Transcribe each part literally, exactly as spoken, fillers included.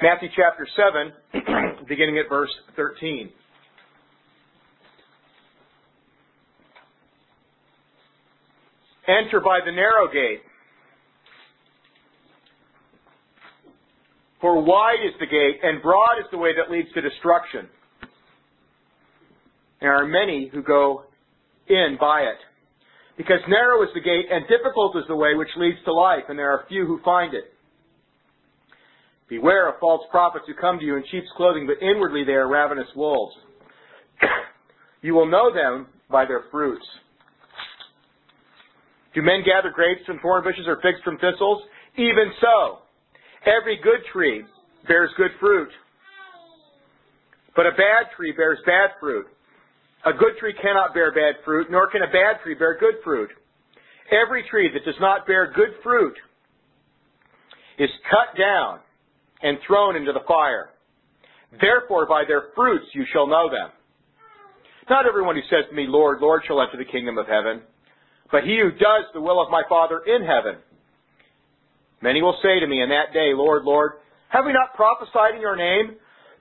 Matthew chapter seven, beginning at verse thirteen. Enter by the narrow gate. For wide is the gate, and broad is the way that leads to destruction. There are many who go in by it. Because narrow is the gate, and difficult is the way which leads to life, and there are few who find it. Beware of false prophets who come to you in sheep's clothing, but inwardly they are ravenous wolves. You will know them by their fruits. Do men gather grapes from thorn bushes or figs from thistles? Even so, every good tree bears good fruit, but a bad tree bears bad fruit. A good tree cannot bear bad fruit, nor can a bad tree bear good fruit. Every tree that does not bear good fruit is cut down and thrown into the fire. Therefore, by their fruits you shall know them. Not everyone who says to me, Lord, Lord, shall enter the kingdom of heaven, but he who does the will of my Father in heaven. Many will say to me in that day, Lord, Lord, have we not prophesied in your name,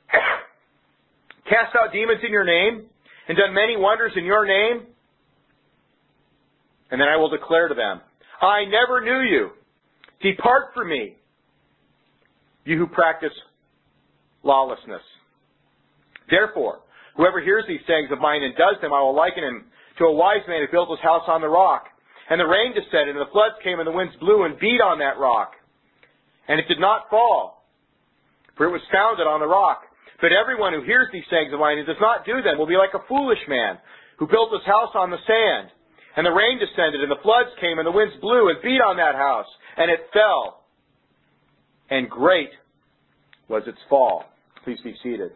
cast out demons in your name, and done many wonders in your name? And then I will declare to them, I never knew you. Depart from me, you who practice lawlessness. Therefore, whoever hears these sayings of mine and does them, I will liken him to a wise man who built his house on the rock. And the rain descended, and the floods came, and the winds blew and beat on that rock. And it did not fall, for it was founded on the rock. But everyone who hears these sayings of mine and does not do them will be like a foolish man who built his house on the sand. And the rain descended, and the floods came, and the winds blew and beat on that house, and it fell. And great was its fall. Please be seated.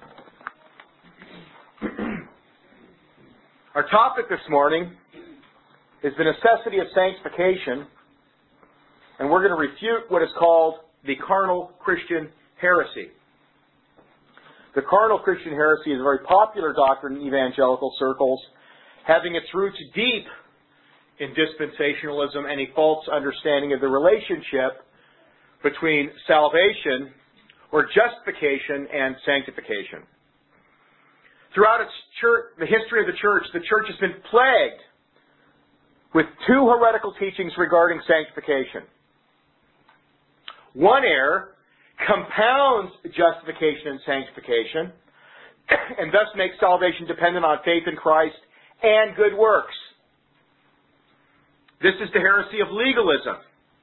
Our topic this morning is the necessity of sanctification, and we're going to refute what is called the carnal Christian heresy. The carnal Christian heresy is a very popular doctrine in evangelical circles, having its roots deep in dispensationalism and a false understanding of the relationship between salvation or justification and sanctification. Throughout its church, the history of the church, the church has been plagued with two heretical teachings regarding sanctification. One error compounds justification and sanctification, and thus makes salvation dependent on faith in Christ and good works. This is the heresy of legalism.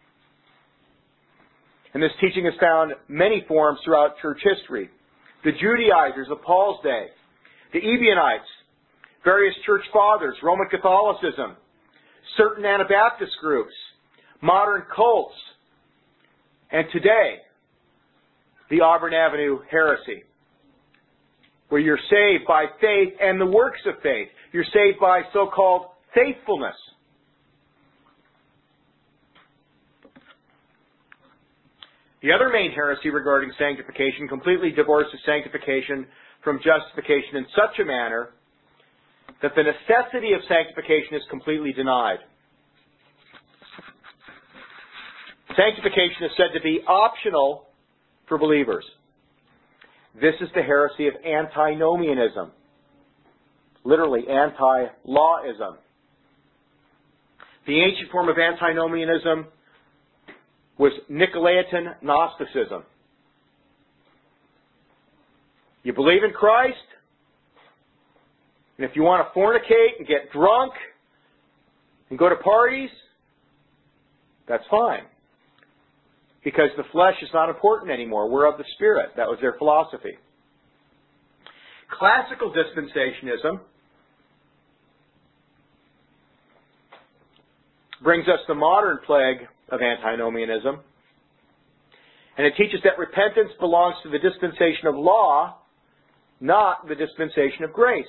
And this teaching has found many forms throughout church history. The Judaizers of Paul's day, the Ebionites, various church fathers, Roman Catholicism, certain Anabaptist groups, modern cults, and today, the Auburn Avenue heresy, where you're saved by faith and the works of faith. You're saved by so-called faithfulness. The other main heresy regarding sanctification completely divorces sanctification from justification in such a manner that the necessity of sanctification is completely denied. Sanctification is said to be optional for believers. This is the heresy of antinomianism, literally anti-lawism. The ancient form of antinomianism was Nicolaitan Gnosticism. You believe in Christ, and if you want to fornicate and get drunk and go to parties, that's fine. Because the flesh is not important anymore. We're of the Spirit. That was their philosophy. Classical dispensationism brings us the modern plague of antinomianism. And it teaches that repentance belongs to the dispensation of law, not the dispensation of grace.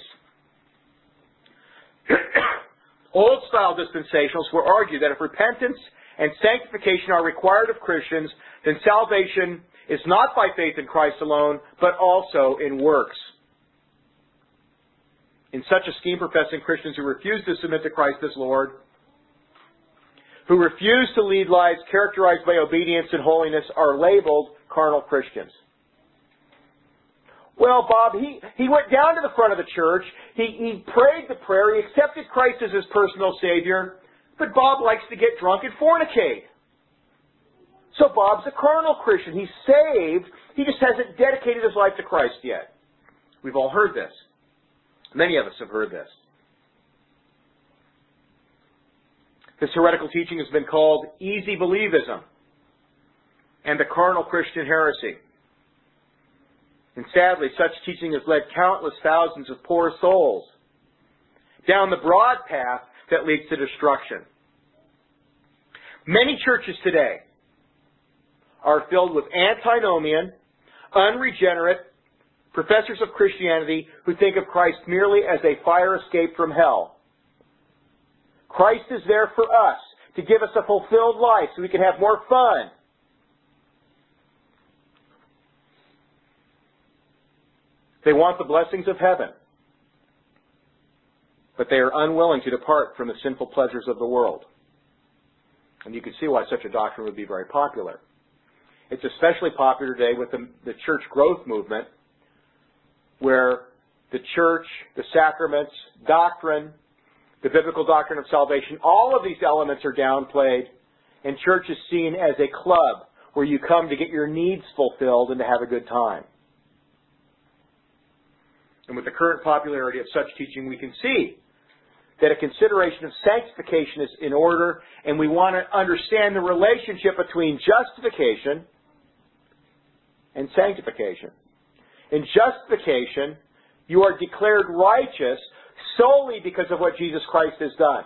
Old-style dispensationalists will argue that if repentance and sanctification are required of Christians, then salvation is not by faith in Christ alone, but also in works. In such a scheme, professing Christians who refuse to submit to Christ as Lord, who refuse to lead lives characterized by obedience and holiness, are labeled carnal Christians. Well, Bob, he, he went down to the front of the church. He, he prayed the prayer. He accepted Christ as his personal Savior. But Bob likes to get drunk and fornicate. So Bob's a carnal Christian. He's saved. He just hasn't dedicated his life to Christ yet. We've all heard this. Many of us have heard this. This heretical teaching has been called easy believism and the carnal Christian heresy. And sadly, such teaching has led countless thousands of poor souls down the broad path that leads to destruction. Many churches today are filled with antinomian, unregenerate professors of Christianity who think of Christ merely as a fire escape from hell. Christ is there for us to give us a fulfilled life so we can have more fun. They want the blessings of heaven, but they are unwilling to depart from the sinful pleasures of the world. And you can see why such a doctrine would be very popular. It's especially popular today with the, the church growth movement, where the church, the sacraments, doctrine, the biblical doctrine of salvation, all of these elements are downplayed, and church is seen as a club where you come to get your needs fulfilled and to have a good time. And with the current popularity of such teaching, we can see that a consideration of sanctification is in order, and we want to understand the relationship between justification and sanctification. In justification, you are declared righteous solely because of what Jesus Christ has done.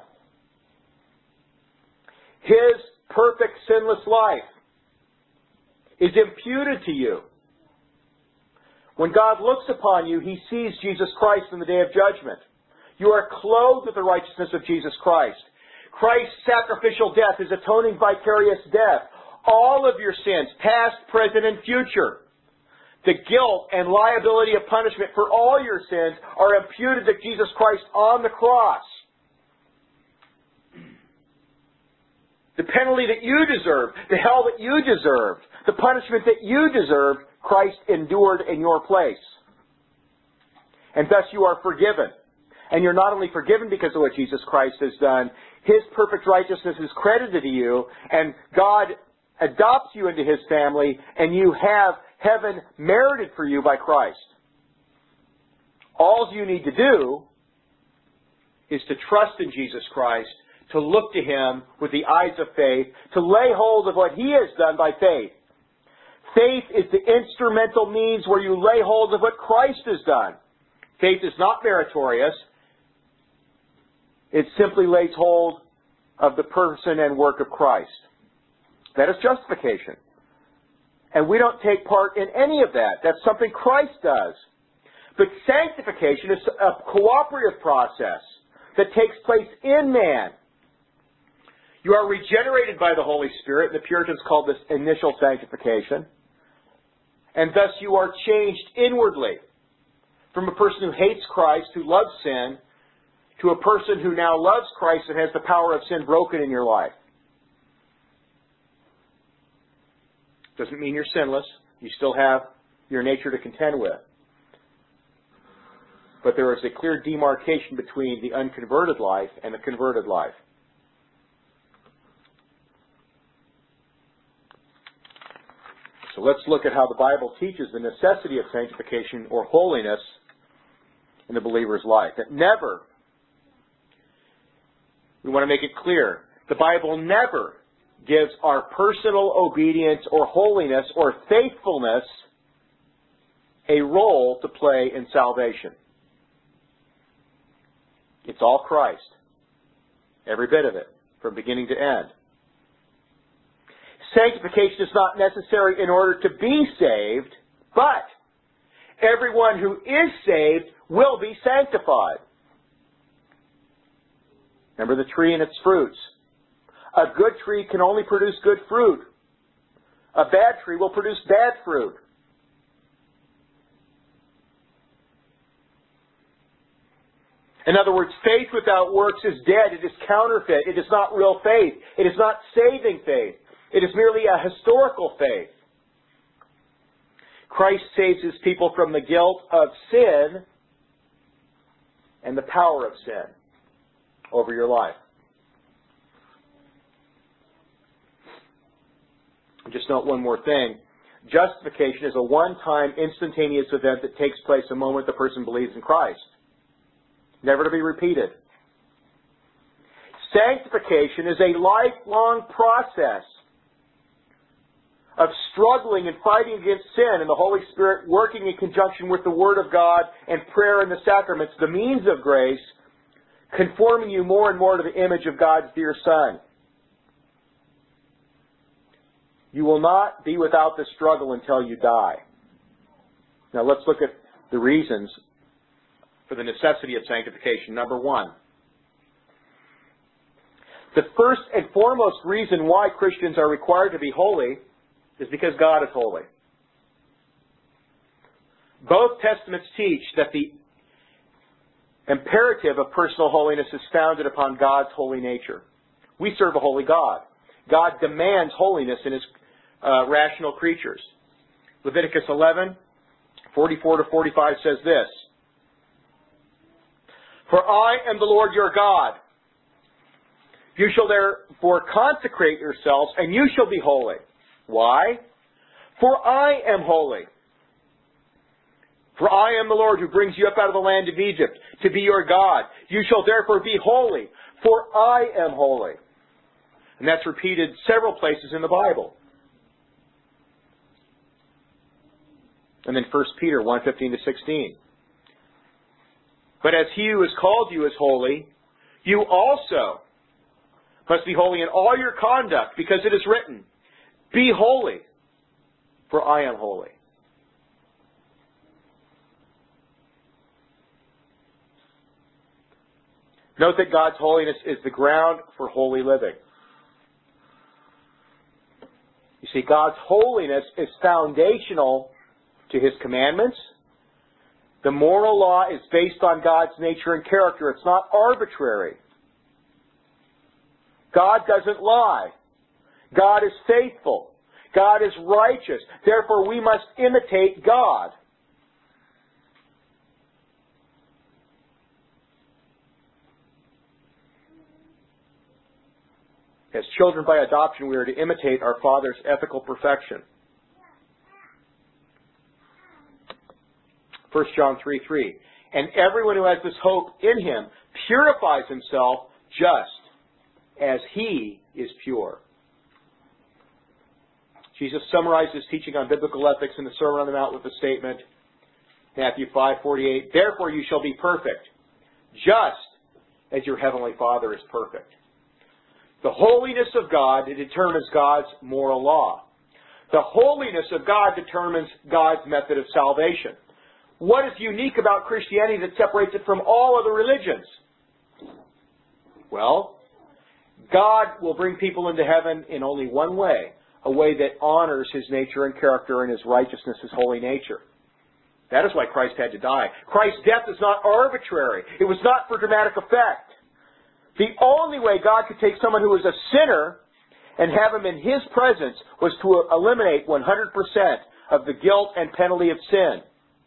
His perfect sinless life is imputed to you. When God looks upon you, He sees Jesus Christ in the day of judgment. You are clothed with the righteousness of Jesus Christ. Christ's sacrificial death is atoning vicarious death. All of your sins, past, present, and future, the guilt and liability of punishment for all your sins are imputed to Jesus Christ on the cross. The penalty that you deserved, the hell that you deserved, the punishment that you deserved, Christ endured in your place. And thus you are forgiven. And you're not only forgiven because of what Jesus Christ has done, His perfect righteousness is credited to you, and God adopts you into His family, and you have heaven merited for you by Christ. All you need to do is to trust in Jesus Christ, to look to Him with the eyes of faith, to lay hold of what He has done by faith. Faith is the instrumental means where you lay hold of what Christ has done. Faith is not meritorious. It simply lays hold of the person and work of Christ. That is justification. And we don't take part in any of that. That's something Christ does. But sanctification is a cooperative process that takes place in man. You are regenerated by the Holy Spirit. The Puritans called this initial sanctification. And thus you are changed inwardly from a person who hates Christ, who loves sin, to a person who now loves Christ and has the power of sin broken in your life. Doesn't mean you're sinless. You still have your nature to contend with. But there is a clear demarcation between the unconverted life and the converted life. So let's look at how the Bible teaches the necessity of sanctification or holiness in the believer's life. That never, we want to make it clear, the Bible never gives our personal obedience or holiness or faithfulness a role to play in salvation. It's all Christ. Every bit of it, from beginning to end. Sanctification is not necessary in order to be saved, but everyone who is saved will be sanctified. Remember the tree and its fruits. A good tree can only produce good fruit. A bad tree will produce bad fruit. In other words, faith without works is dead. It is counterfeit. It is not real faith. It is not saving faith. It is merely a historical faith. Christ saves His people from the guilt of sin and the power of sin over your life. Just note one more thing. Justification is a one-time, instantaneous event that takes place the moment the person believes in Christ. Never to be repeated. Sanctification is a lifelong process of struggling and fighting against sin, and the Holy Spirit working in conjunction with the Word of God and prayer and the sacraments, the means of grace, conforming you more and more to the image of God's dear Son. You will not be without this struggle until you die. Now let's look at the reasons for the necessity of sanctification. Number one, the first and foremost reason why Christians are required to be holy is because God is holy. Both Testaments teach that the imperative of personal holiness is founded upon God's holy nature. We serve a holy God. God demands holiness in His uh, rational creatures. Leviticus eleven, forty-four to forty-five says this, "For I am the Lord your God. You shall therefore consecrate yourselves, and you shall be holy." Why? "For I am holy. For I am the Lord who brings you up out of the land of Egypt to be your God. You shall therefore be holy, for I am holy." And that's repeated several places in the Bible. And then First Peter one, fifteen to sixteen. "But as He who has called you is holy, you also must be holy in all your conduct, because it is written, 'Be holy, for I am holy.'" Note that God's holiness is the ground for holy living. You see, God's holiness is foundational to His commandments. The moral law is based on God's nature and character. It's not arbitrary. God doesn't lie. God is faithful. God is righteous. Therefore, we must imitate God. As children by adoption, we are to imitate our Father's ethical perfection. First John three, three. "And everyone who has this hope in Him purifies himself just as He is pure." Jesus summarized His teaching on biblical ethics in the Sermon on the Mount with the statement, Matthew five, forty-eight, "Therefore you shall be perfect, just as your heavenly Father is perfect." The holiness of God determines God's moral law. The holiness of God determines God's method of salvation. What is unique about Christianity that separates it from all other religions? Well, God will bring people into heaven in only one way, a way that honors His nature and character and His righteousness, His holy nature. That is why Christ had to die. Christ's death is not arbitrary. It was not for dramatic effect. The only way God could take someone who was a sinner and have him in His presence was to eliminate one hundred percent of the guilt and penalty of sin.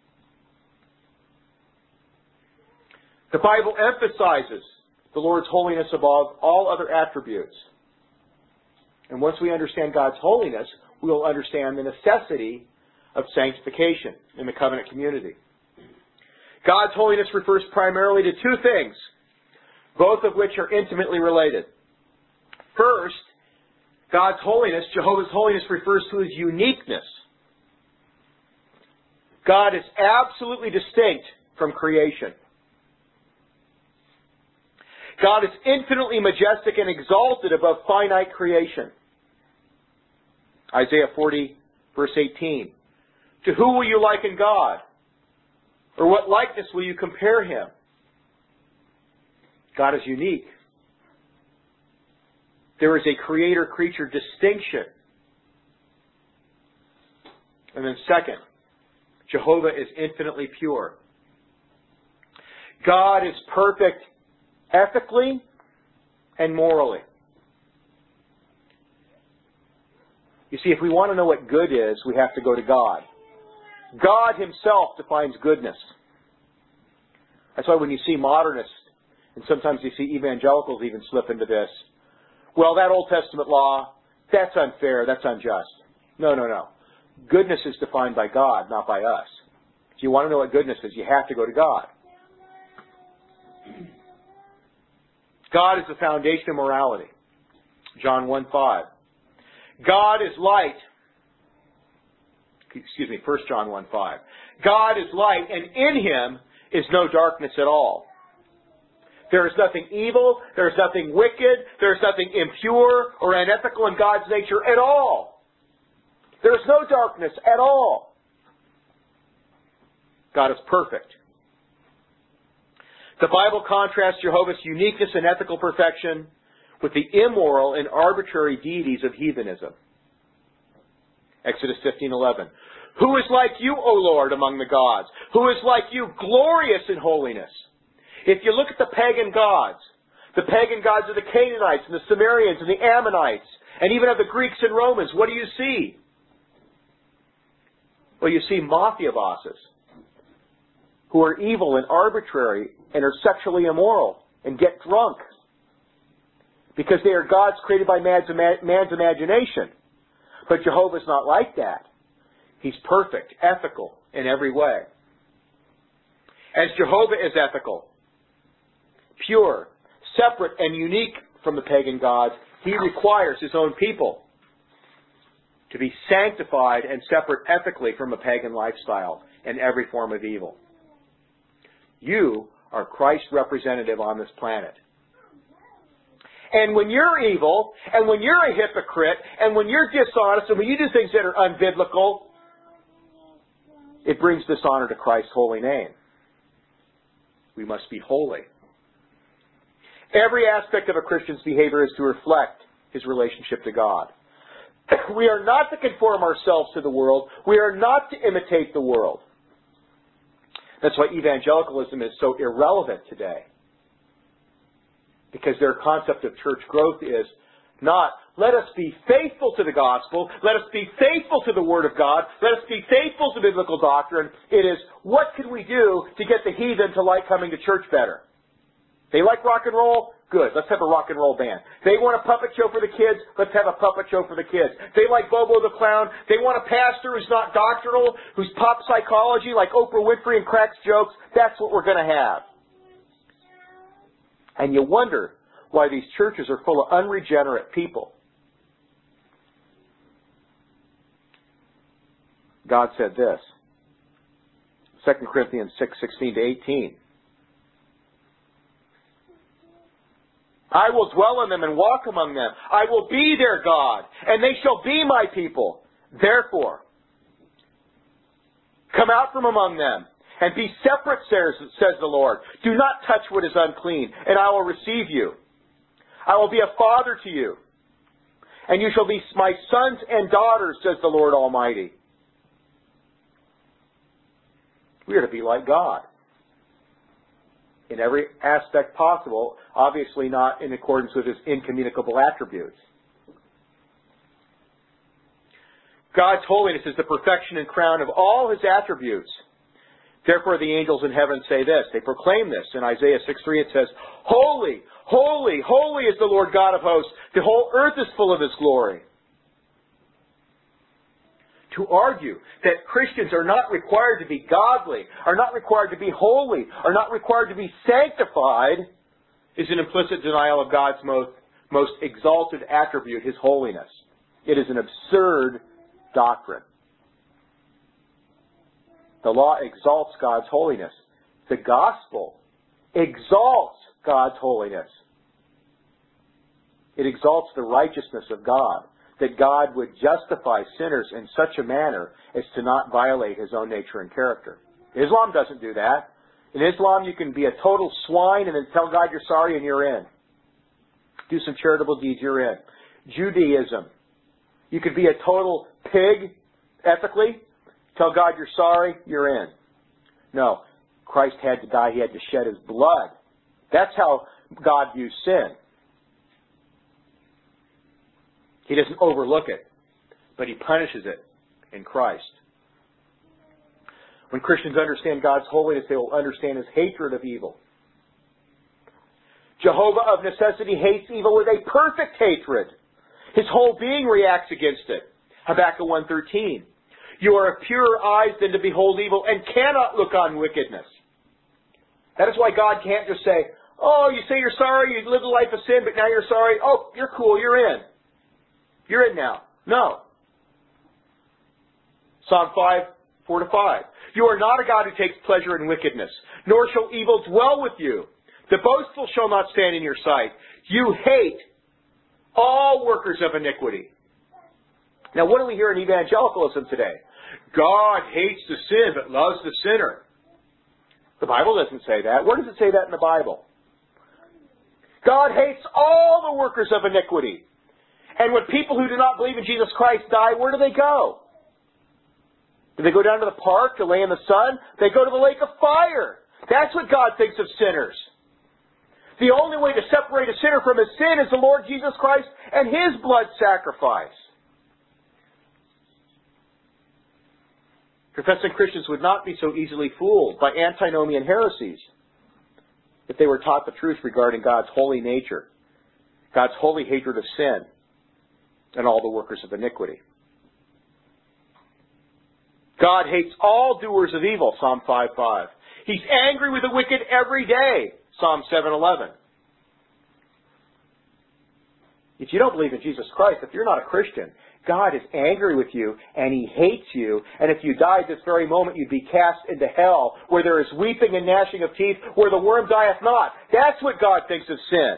The Bible emphasizes the Lord's holiness above all other attributes. And once we understand God's holiness, we will understand the necessity of sanctification in the covenant community. God's holiness refers primarily to two things, both of which are intimately related. First, God's holiness, Jehovah's holiness, refers to His uniqueness. God is absolutely distinct from creation. God is infinitely majestic and exalted above finite creation. Isaiah forty, verse eighteen. "To who will you liken God? Or what likeness will you compare Him?" God is unique. There is a creator-creature distinction. And then second, Jehovah is infinitely pure. God is perfect ethically and morally. You see, if we want to know what good is, we have to go to God. God himself defines goodness. That's why when you see modernists, and sometimes you see evangelicals even slip into this, well, that Old Testament law, that's unfair, that's unjust. No, no, no. Goodness is defined by God, not by us. If you want to know what goodness is, you have to go to God. God is the foundation of morality. John one five. God is light. Excuse me, First John one five. God is light, and in him is no darkness at all. There is nothing evil, there is nothing wicked, there is nothing impure or unethical in God's nature at all. There is no darkness at all. God is perfect. The Bible contrasts Jehovah's uniqueness and ethical perfection with the immoral and arbitrary deities of heathenism. Exodus fifteen eleven. Who is like you, O Lord, among the gods? Who is like you, glorious in holiness? If you look at the pagan gods, the pagan gods of the Canaanites and the Sumerians and the Ammonites, and even of the Greeks and Romans, what do you see? Well, you see mafia bosses who are evil and arbitrary and are sexually immoral and get drunk because they are gods created by man's, man's imagination. But Jehovah's not like that. He's perfect, ethical in every way. As Jehovah is ethical, pure, separate, and unique from the pagan gods, he requires his own people to be sanctified and separate ethically from a pagan lifestyle and every form of evil. You are Christ's representative on this planet. And when you're evil, and when you're a hypocrite, and when you're dishonest, and when you do things that are unbiblical, it brings dishonor to Christ's holy name. We must be holy. Every aspect of a Christian's behavior is to reflect his relationship to God. We are not to conform ourselves to the world. We are not to imitate the world. That's why evangelicalism is so irrelevant today. Because their concept of church growth is not, let us be faithful to the gospel, let us be faithful to the Word of God, let us be faithful to biblical doctrine. It is, what can we do to get the heathen to like coming to church better? They like rock and roll? Good, let's have a rock and roll band. They want a puppet show for the kids? Let's have a puppet show for the kids. They like Bobo the Clown? They want a pastor who's not doctrinal, who's pop psychology like Oprah Winfrey and cracks jokes? That's what we're going to have. And you wonder why these churches are full of unregenerate people. God said this, Second Corinthians six sixteen to eighteen. I will dwell in them and walk among them. I will be their God, and they shall be my people. Therefore, come out from among them, and be separate, says, says the Lord. Do not touch what is unclean, and I will receive you. I will be a father to you, and you shall be my sons and daughters, says the Lord Almighty. We are to be like God in every aspect possible, obviously not in accordance with his incommunicable attributes. God's holiness is the perfection and crown of all his attributes. Therefore the angels in heaven say this. They proclaim this. In Isaiah six three it says, Holy, holy, holy is the Lord God of hosts. The whole earth is full of his glory. To argue that Christians are not required to be godly, are not required to be holy, are not required to be sanctified, is an implicit denial of God's most, most exalted attribute, his holiness. It is an absurd doctrine. The law exalts God's holiness. The gospel exalts God's holiness. It exalts the righteousness of God, that God would justify sinners in such a manner as to not violate his own nature and character. Islam doesn't do that. In Islam, you can be a total swine and then tell God you're sorry and you're in. Do some charitable deeds, you're in. Judaism, you could be a total pig, ethically, tell God you're sorry, you're in. No, Christ had to die, he had to shed his blood. That's how God views sin. He doesn't overlook it, but he punishes it in Christ. When Christians understand God's holiness, they will understand His hatred of evil. Jehovah of necessity hates evil with a perfect hatred. His whole being reacts against it. Habakkuk one thirteen. You are of purer eyes than to behold evil and cannot look on wickedness. That is why God can't just say, oh, you say you're sorry, you lived a life of sin, but now you're sorry. Oh, you're cool, you're in. You're in now. No. Psalm five, four to five. You are not a God who takes pleasure in wickedness, nor shall evil dwell with you. The boastful shall not stand in your sight. You hate all workers of iniquity. Now, what do we hear in evangelicalism today? God hates the sin, but loves the sinner. The Bible doesn't say that. Where does it say that in the Bible? God hates all the workers of iniquity. And when people who do not believe in Jesus Christ die, where do they go? Do they go down to the park to lay in the sun? They go to the lake of fire. That's what God thinks of sinners. The only way to separate a sinner from his sin is the Lord Jesus Christ and His blood sacrifice. Professing Christians would not be so easily fooled by antinomian heresies if they were taught the truth regarding God's holy nature, God's holy hatred of sin, and all the workers of iniquity. God hates all doers of evil, Psalm five five. He's angry with the wicked every day, Psalm seven eleven. If you don't believe in Jesus Christ, if you're not a Christian, God is angry with you and He hates you. And if you died this very moment, you'd be cast into hell, where there is weeping and gnashing of teeth, where the worm dieth not. That's what God thinks of sin.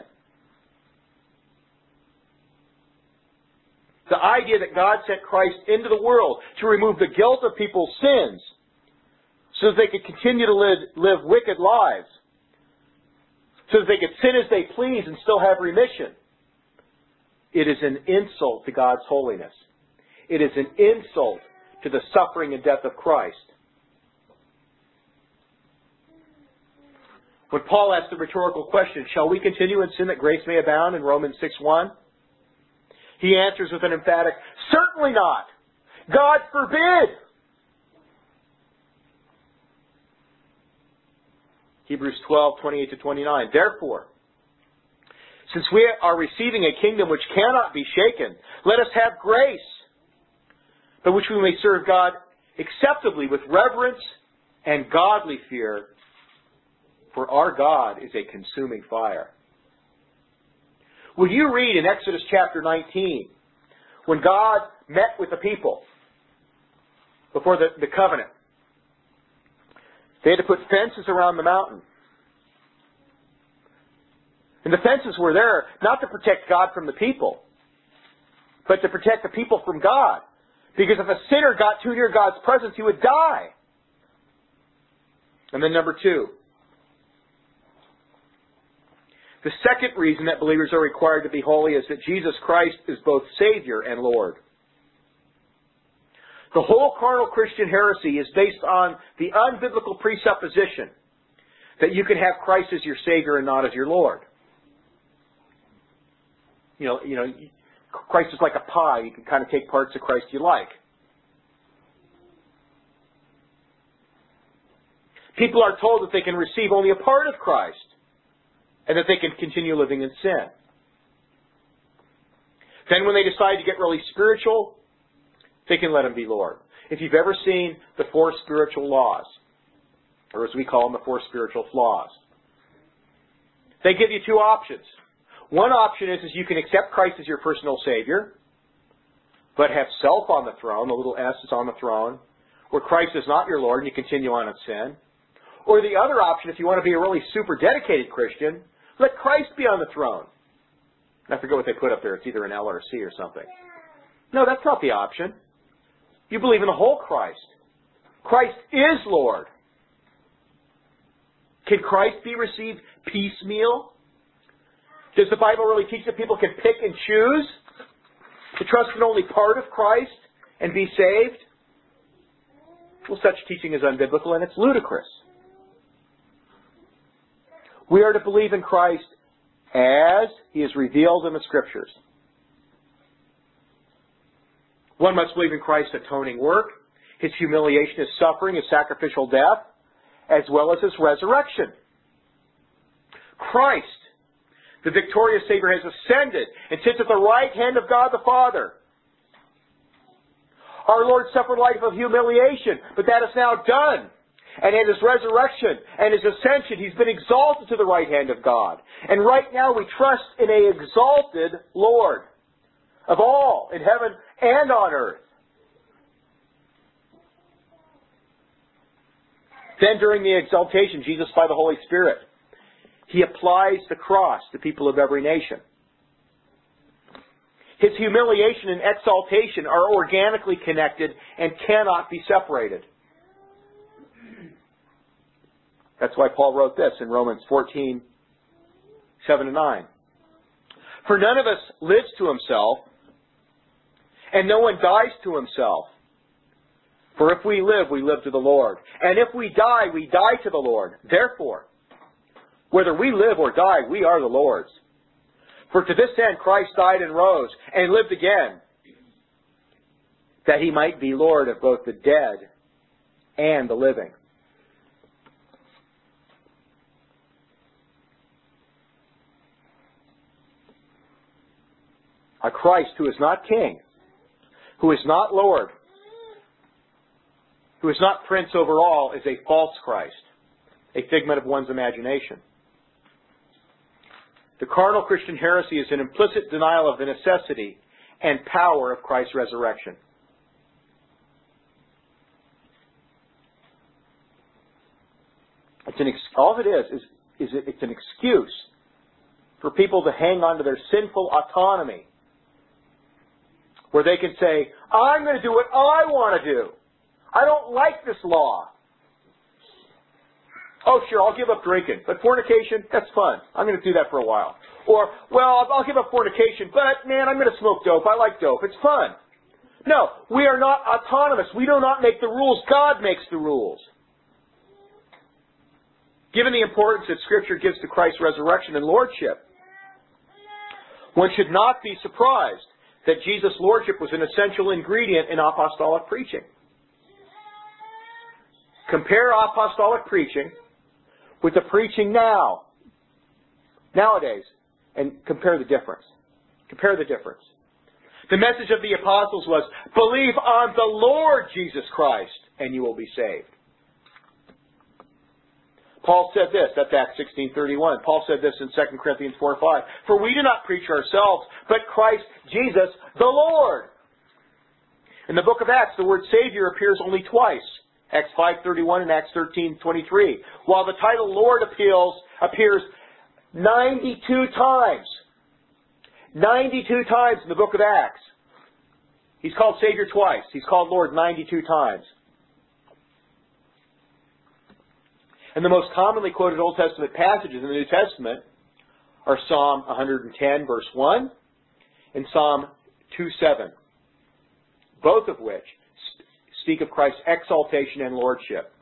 The idea that God sent Christ into the world to remove the guilt of people's sins so that they could continue to live, live wicked lives, so that they could sin as they please and still have remission. It is an insult to God's holiness. It is an insult to the suffering and death of Christ. When Paul asked the rhetorical question, shall we continue in sin that grace may abound, in Romans six one? He answers with an emphatic, certainly not. God forbid. Hebrews twelve, twenty-eight to twenty-nine. Therefore, since we are receiving a kingdom which cannot be shaken, let us have grace, by which we may serve God acceptably with reverence and godly fear, for our God is a consuming fire. Will you read in Exodus chapter nineteen, when God met with the people before the, the covenant, they had to put fences around the mountain. And the fences were there not to protect God from the people, but to protect the people from God. Because if a sinner got too near God's presence, he would die. And then number two, the second reason that believers are required to be holy is that Jesus Christ is both Savior and Lord. The whole carnal Christian heresy is based on the unbiblical presupposition that you can have Christ as your Savior and not as your Lord. You know, you know, Christ is like a pie. You can kind of take parts of Christ you like. People are told that they can receive only a part of Christ and that they can continue living in sin. Then when they decide to get really spiritual, they can let Him be Lord. If you've ever seen the four spiritual laws, or as we call them, the four spiritual flaws, they give you two options. One option is, is you can accept Christ as your personal Savior, but have self on the throne, the little S is on the throne, where Christ is not your Lord and you continue on in sin. Or the other option, if you want to be a really super dedicated Christian, let Christ be on the throne. I forget what they put up there. It's either an L or a C or something. No, that's not the option. You believe in the whole Christ. Christ is Lord. Can Christ be received piecemeal? Does the Bible really teach that people can pick and choose to trust in only part of Christ and be saved? Well, such teaching is unbiblical and it's ludicrous. We are to believe in Christ as He is revealed in the Scriptures. One must believe in Christ's atoning work, His humiliation, His suffering, His sacrificial death, as well as His resurrection. Christ, the victorious Savior, has ascended and sits at the right hand of God the Father. Our Lord suffered a life of humiliation, but that is now done. And in His resurrection and His ascension, He's been exalted to the right hand of God. And right now we trust in an exalted Lord of all, in heaven and on earth. Then during the exaltation, Jesus, by the Holy Spirit, He applies the cross to people of every nation. His humiliation and exaltation are organically connected and cannot be separated. That's why Paul wrote this in Romans fourteen, seven and nine. For none of us lives to himself, and no one dies to himself. For if we live, we live to the Lord. And if we die, we die to the Lord. Therefore, whether we live or die, we are the Lord's. For to this end Christ died and rose and lived again, that He might be Lord of both the dead and the living. A Christ who is not King, who is not Lord, who is not Prince over all, is a false Christ, a figment of one's imagination. The carnal Christian heresy is an implicit denial of the necessity and power of Christ's resurrection. It's an ex- all it is is, is it, it's an excuse for people to hang on to their sinful autonomy, where they can say, I'm going to do what I want to do. I don't like this law. Oh, sure, I'll give up drinking, but fornication, that's fun. I'm going to do that for a while. Or, well, I'll give up fornication, but man, I'm going to smoke dope. I like dope. It's fun. No, we are not autonomous. We do not make the rules. God makes the rules. Given the importance that Scripture gives to Christ's resurrection and lordship, one should not be surprised that Jesus' lordship was an essential ingredient in apostolic preaching. Compare apostolic preaching with the preaching now, nowadays, and compare the difference. Compare the difference. The message of the apostles was, believe on the Lord Jesus Christ, and you will be saved. Paul said this, that's Acts sixteen thirty-one. Paul said this in Second Corinthians four five. For we do not preach ourselves, but Christ Jesus the Lord. In the book of Acts, the word Savior appears only twice. Acts five thirty-one and Acts thirteen twenty-three. While the title Lord appeals, appears ninety-two times. ninety-two times in the book of Acts. He's called Savior twice. He's called Lord ninety-two times. And the most commonly quoted Old Testament passages in the New Testament are Psalm one ten, verse one, and Psalm two seven, both of which speak of Christ's exaltation and lordship.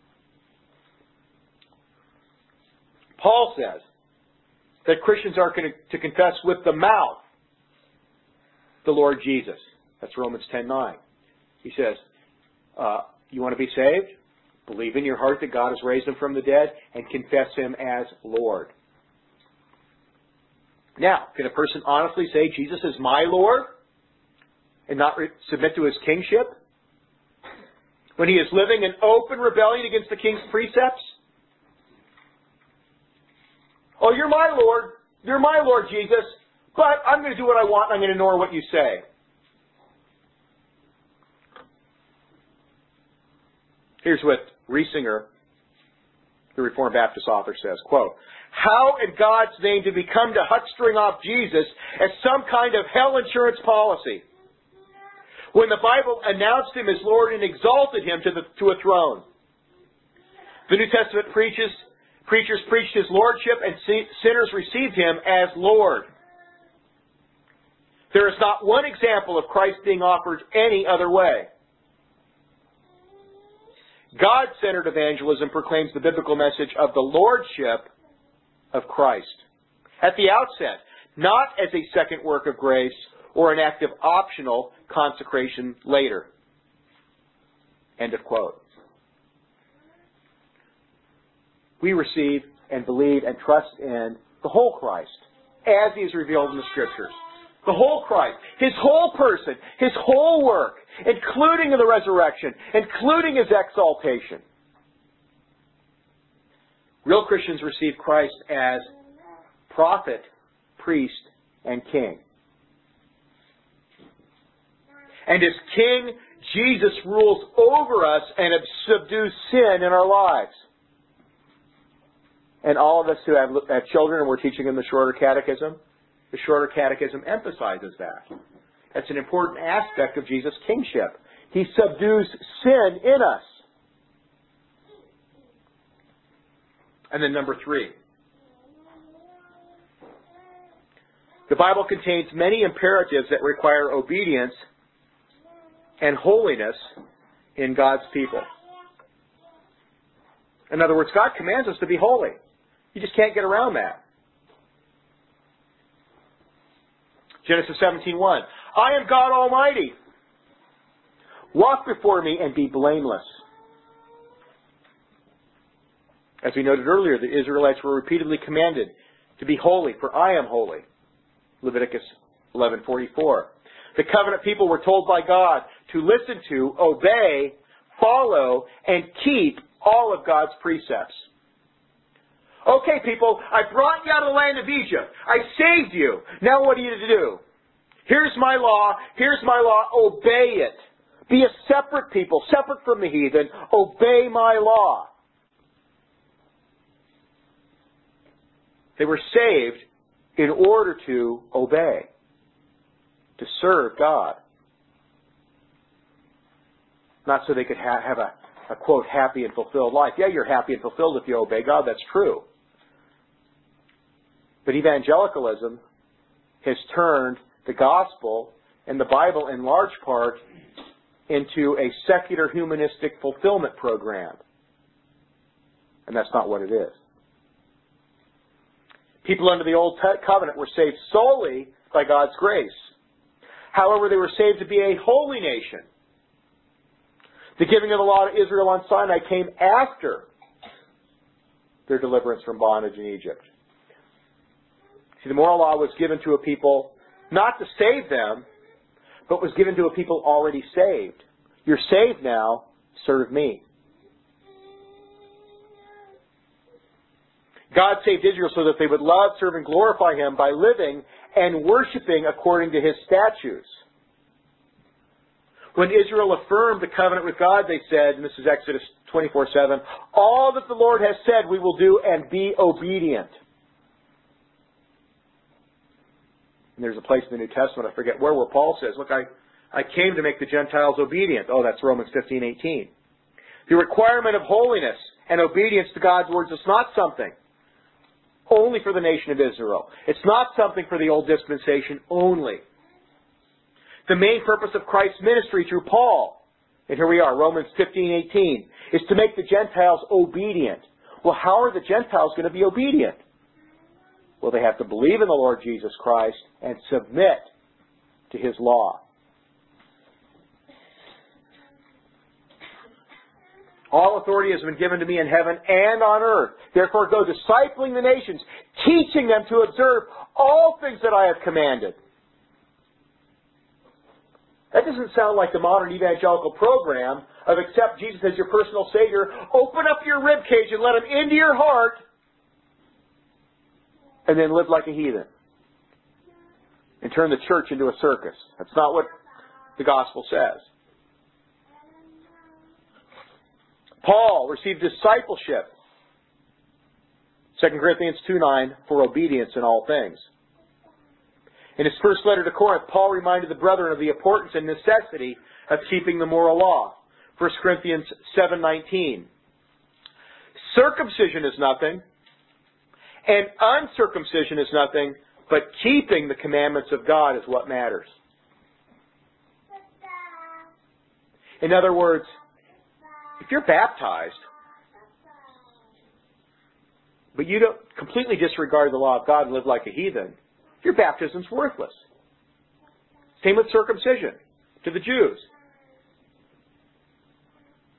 Paul says that Christians are to confess with the mouth the Lord Jesus. That's Romans ten nine. He says, uh, you want to be saved? Believe in your heart that God has raised Him from the dead and confess Him as Lord. Now, can a person honestly say Jesus is my Lord and not re- submit to His kingship when he is living in open rebellion against the king's precepts? Oh, you're my Lord. You're my Lord, Jesus. But I'm going to do what I want and I'm going to ignore what you say. Here's what Riesinger, the Reformed Baptist author, says, quote, how in God's name did we come to huckstering off Jesus as some kind of hell insurance policy when the Bible announced Him as Lord and exalted Him to, the, to a throne? The New Testament preaches, preachers preached His lordship and sinners received Him as Lord. There is not one example of Christ being offered any other way. God-centered evangelism proclaims the biblical message of the lordship of Christ at the outset, not as a second work of grace or an act of optional consecration later. End of quote. We receive and believe and trust in the whole Christ as He is revealed in the Scriptures. The whole Christ, His whole person, His whole work, including the resurrection, including His exaltation. Real Christians receive Christ as prophet, priest, and king. And as King, Jesus rules over us and subdues sin in our lives. And all of us who have, have children and we're teaching them the Shorter Catechism, the Shorter Catechism emphasizes that. That's an important aspect of Jesus' kingship. He subdues sin in us. And then number three. The Bible contains many imperatives that require obedience and holiness in God's people. In other words, God commands us to be holy. You just can't get around that. Genesis seventeen one. I am God Almighty. Walk before me and be blameless. As we noted earlier, the Israelites were repeatedly commanded to be holy, for I am holy. Leviticus eleven forty-four. The covenant people were told by God to listen to, obey, follow, and keep all of God's precepts. Okay, people, I brought you out of the land of Egypt. I saved you. Now what are you to do? Here's my law. Here's my law. Obey it. Be a separate people, separate from the heathen. Obey my law. They were saved in order to obey, to serve God. Not so they could ha- have a, a, quote, happy and fulfilled life. Yeah, you're happy and fulfilled if you obey God. That's true. But evangelicalism has turned the gospel and the Bible in large part into a secular humanistic fulfillment program. And that's not what it is. People under the Old Covenant were saved solely by God's grace. However, they were saved to be a holy nation. The giving of the law to Israel on Sinai came after their deliverance from bondage in Egypt. See, the moral law was given to a people not to save them, but was given to a people already saved. You're saved now, serve me. God saved Israel so that they would love, serve, and glorify Him by living and worshiping according to His statutes. When Israel affirmed the covenant with God, they said, and this is Exodus twenty-four seven, all that the Lord has said we will do and be obedient. And there's a place in the New Testament, I forget where, where Paul says, look, I, I came to make the Gentiles obedient. Oh, that's Romans fifteen eighteen. The requirement of holiness and obedience to God's words is not something only for the nation of Israel. It's not something for the old dispensation only. The main purpose of Christ's ministry through Paul, and here we are, Romans fifteen eighteen, is to make the Gentiles obedient. Well, how are the Gentiles going to be obedient? Well, they have to believe in the Lord Jesus Christ and submit to His law. All authority has been given to me in heaven and on earth. Therefore go discipling the nations, teaching them to observe all things that I have commanded. That doesn't sound like the modern evangelical program of accept Jesus as your personal Savior, open up your ribcage and let Him into your heart, and then live like a heathen. And turn the church into a circus. That's not what the gospel says. Paul received discipleship, Second Corinthians two nine, for obedience in all things. In his first letter to Corinth, Paul reminded the brethren of the importance and necessity of keeping the moral law. First Corinthians seven nineteen. Circumcision is nothing, and uncircumcision is nothing, but keeping the commandments of God is what matters. In other words, if you're baptized, but you don't completely disregard the law of God and live like a heathen, your baptism's worthless. Same with circumcision to the Jews.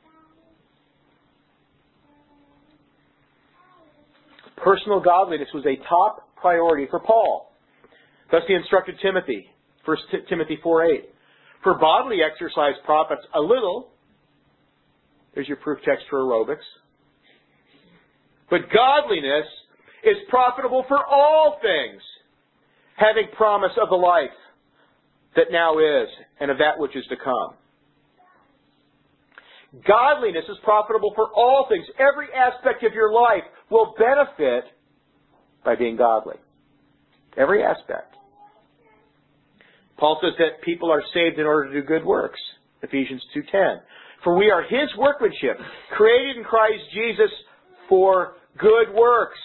Personal godliness was a top priority for Paul. Thus he instructed Timothy, First Timothy four eight. For bodily exercise profits a little. There's your proof text for aerobics. But godliness is profitable for all things, having promise of the life that now is and of that which is to come. Godliness is profitable for all things. Every aspect of your life will benefit by being godly. Every aspect. Paul says that people are saved in order to do good works. Ephesians two ten. For we are His workmanship, created in Christ Jesus for good works,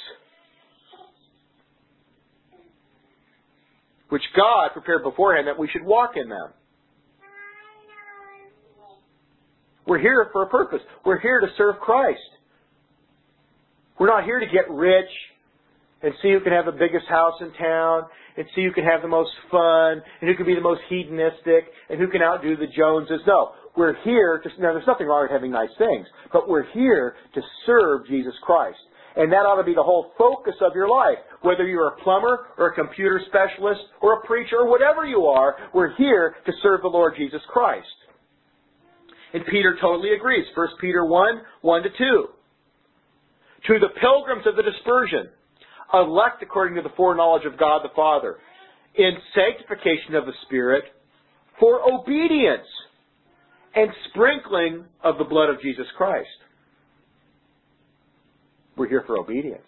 which God prepared beforehand that we should walk in them. We're here for a purpose. We're here to serve Christ. We're not here to get rich and see who can have the biggest house in town and see who can have the most fun and who can be the most hedonistic and who can outdo the Joneses. No, we're here to, now there's nothing wrong with having nice things, but we're here to serve Jesus Christ. And that ought to be the whole focus of your life. Whether you're a plumber or a computer specialist or a preacher or whatever you are, we're here to serve the Lord Jesus Christ. And Peter totally agrees. First Peter one, one to two. To the pilgrims of the dispersion, elect according to the foreknowledge of God the Father, in sanctification of the Spirit, for obedience and sprinkling of the blood of Jesus Christ. We're here for obedience.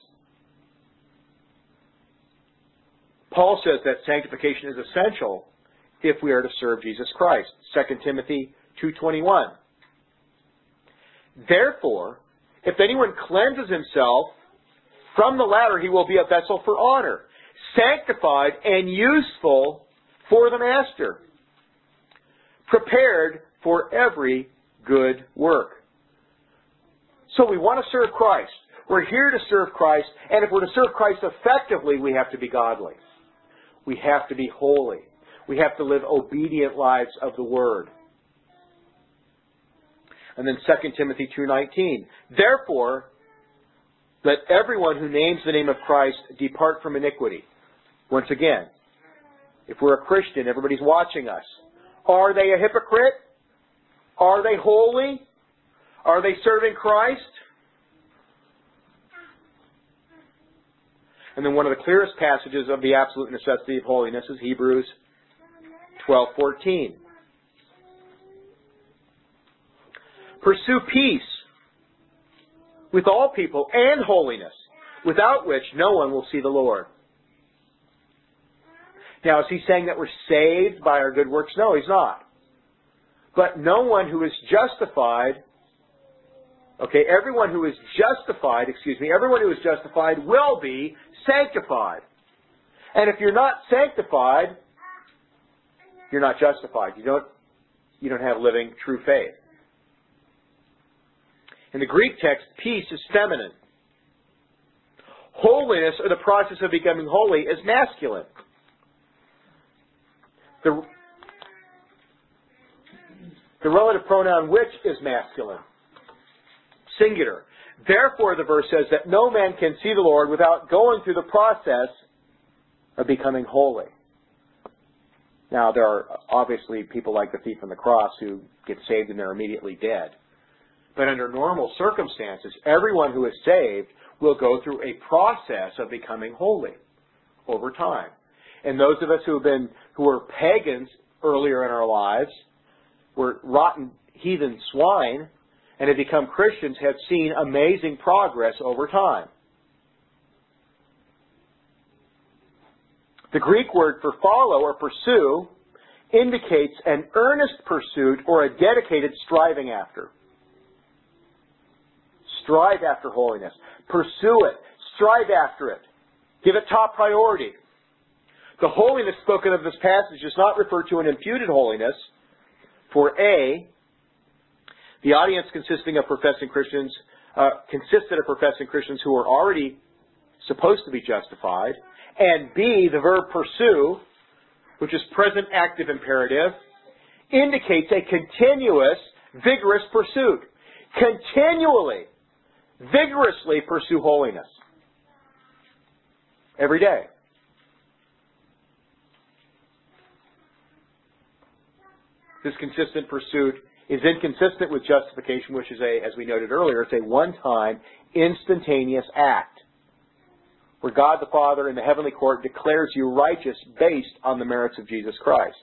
Paul says that sanctification is essential if we are to serve Jesus Christ. Second Timothy two twenty-one. Therefore, if anyone cleanses himself from the latter, he will be a vessel for honor, sanctified and useful for the master, prepared for every good work. So we want to serve Christ. We're here to serve Christ, and if we're to serve Christ effectively, we have to be godly. We have to be holy. We have to live obedient lives of the Word. And then Second Timothy two nineteen. Therefore, let everyone who names the name of Christ depart from iniquity. Once again, if we're a Christian, everybody's watching us. Are they a hypocrite? Are they holy? Are they serving Christ? And then one of the clearest passages of the absolute necessity of holiness is Hebrews twelve fourteen. Pursue peace with all people and holiness, without which no one will see the Lord. Now, is he saying that we're saved by our good works? No, he's not. But no one who is justified, okay, everyone who is justified, excuse me, everyone who is justified will be sanctified. And if you're not sanctified, you're not justified. You don't, you don't have living true faith. In the Greek text, peace is feminine. Holiness, or the process of becoming holy, is masculine. The, the relative pronoun which is masculine. Singular. Therefore, the verse says that no man can see the Lord without going through the process of becoming holy. Now, there are obviously people like the thief on the cross who get saved and they're immediately dead. But under normal circumstances, everyone who is saved will go through a process of becoming holy over time. And those of us who have been, who were pagans earlier in our lives, were rotten heathen swine, and have become Christians, have seen amazing progress over time. The Greek word for follow or pursue indicates an earnest pursuit or a dedicated striving after. Strive after holiness. Pursue it. Strive after it. Give it top priority. The holiness spoken of this passage does not refer to an imputed holiness. For A, the audience consisting of professing Christians, uh, consisted of professing Christians who were already supposed to be justified. And B, the verb pursue, which is present active imperative, indicates a continuous, vigorous pursuit. Continually, vigorously pursue holiness. every day. This consistent pursuit is inconsistent with justification, which is a, as we noted earlier, it's a one-time, instantaneous act, where God the Father in the heavenly court declares you righteous based on the merits of Jesus Christ.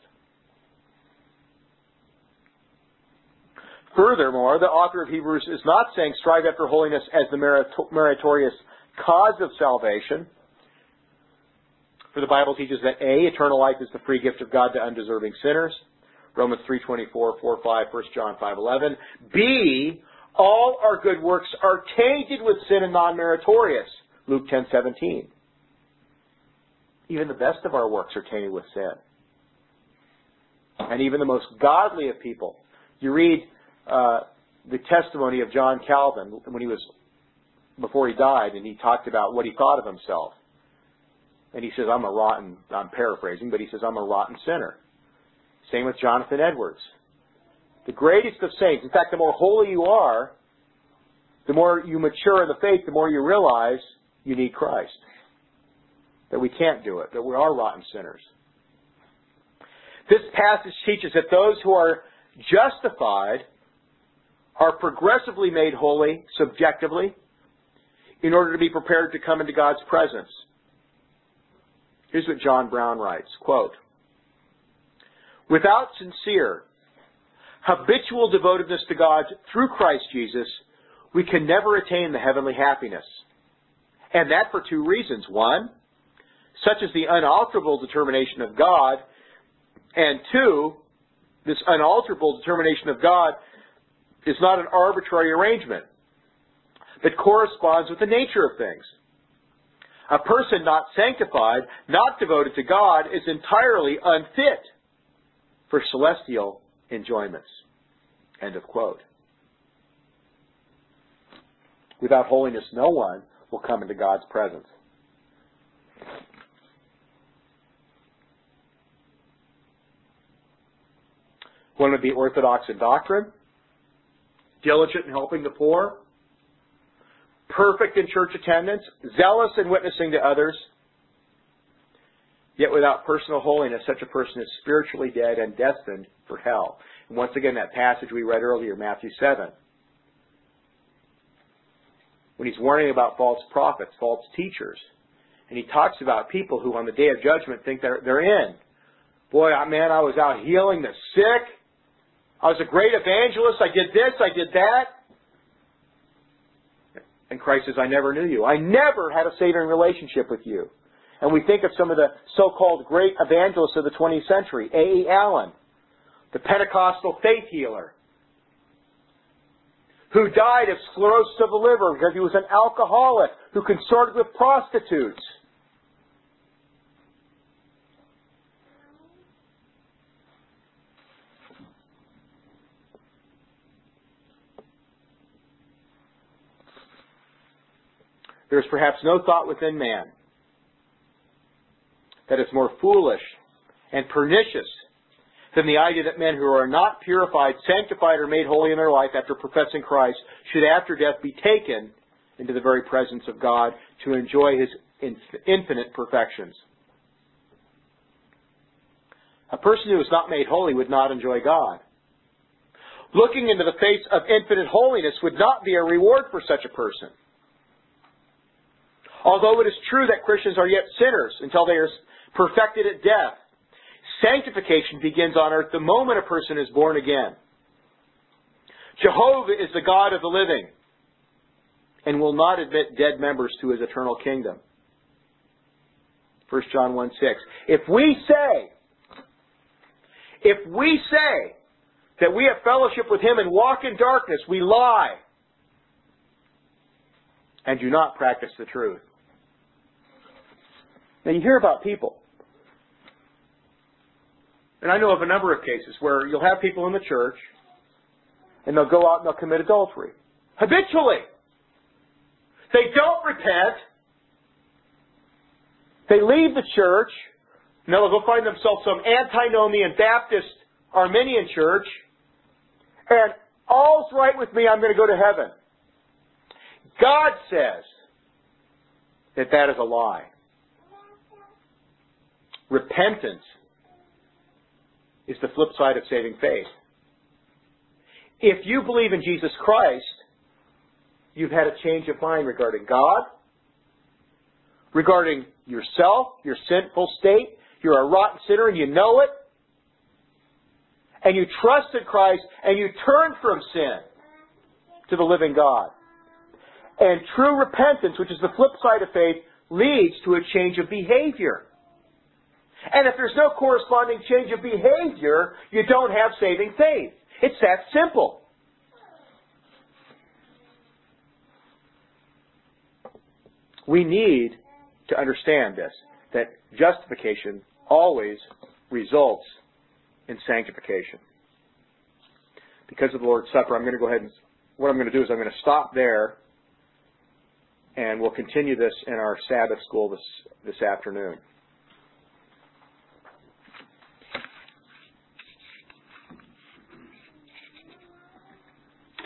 Furthermore, the author of Hebrews is not saying strive after holiness as the meritorious cause of salvation. For the Bible teaches that A, eternal life is the free gift of God to undeserving sinners. Romans three twenty-four, four five, First John five eleven. B, all our good works are tainted with sin and non-meritorious. Luke ten seventeen. Even the best of our works are tainted with sin. And even the most godly of people. You read uh, the testimony of John Calvin when he was, before he died, and he talked about what he thought of himself. And he says, I'm a rotten, I'm paraphrasing, but he says, I'm a rotten sinner. Same with Jonathan Edwards. The greatest of saints, in fact, the more holy you are, the more you mature in the faith, the more you realize you need Christ. That we can't do it, that we are rotten sinners. This passage teaches that those who are justified are progressively made holy, subjectively, in order to be prepared to come into God's presence. Here's what John Brown writes, quote, without sincere, habitual devotedness to God through Christ Jesus, we can never attain the heavenly happiness. And that for two reasons. One, such as the unalterable determination of God. And two, this unalterable determination of God is not an arbitrary arrangement, but corresponds with the nature of things. A person not sanctified, not devoted to God, is entirely unfit for celestial enjoyments. End of quote. Without holiness, no one will come into God's presence. One would be orthodox in doctrine, diligent in helping the poor, perfect in church attendance, zealous in witnessing to others. Yet without personal holiness, such a person is spiritually dead and destined for hell. And once again, that passage we read earlier, Matthew seven, when he's warning about false prophets, false teachers, and he talks about people who on the day of judgment think they're, they're in. Boy, man, I was out healing the sick. I was a great evangelist. I did this, I did that. And Christ says, I never knew you. I never had a saving relationship with you. And we think of some of the so-called great evangelists of the twentieth century. A E Allen, the Pentecostal faith healer, who died of sclerosis of the liver because he was an alcoholic who consorted with prostitutes. There is perhaps no thought within man that is more foolish and pernicious than the idea that men who are not purified, sanctified, or made holy in their life after professing Christ should after death be taken into the very presence of God to enjoy His infinite perfections. A person who is not made holy would not enjoy God. Looking into the face of infinite holiness would not be a reward for such a person. Although it is true that Christians are yet sinners until they are perfected at death, sanctification begins on earth the moment a person is born again. Jehovah is the God of the living and will not admit dead members to His eternal kingdom. First John one six. If we say, if we say that we have fellowship with Him and walk in darkness, we lie and do not practice the truth. Now you hear about people, and I know of a number of cases where you'll have people in the church and they'll go out and they'll commit adultery. Habitually. They don't repent. They leave the church, and they'll go find themselves some antinomian Baptist Arminian church, and all's right with me, I'm going to go to heaven. God says that that is a lie. repentance is the flip side of saving faith. If you believe in Jesus Christ, you've had a change of mind regarding God, regarding yourself, your sinful state. You're a rotten sinner and you know it. And you trust in Christ and you turn from sin to the living God. And true repentance, which is the flip side of faith, leads to a change of behavior. And if there's no corresponding change of behavior, you don't have saving faith. It's that simple. We need to understand this, that justification always results in sanctification. Because of the Lord's Supper, I'm going to go ahead and, what I'm going to do is I'm going to stop there, and we'll continue this in our Sabbath school this, this afternoon.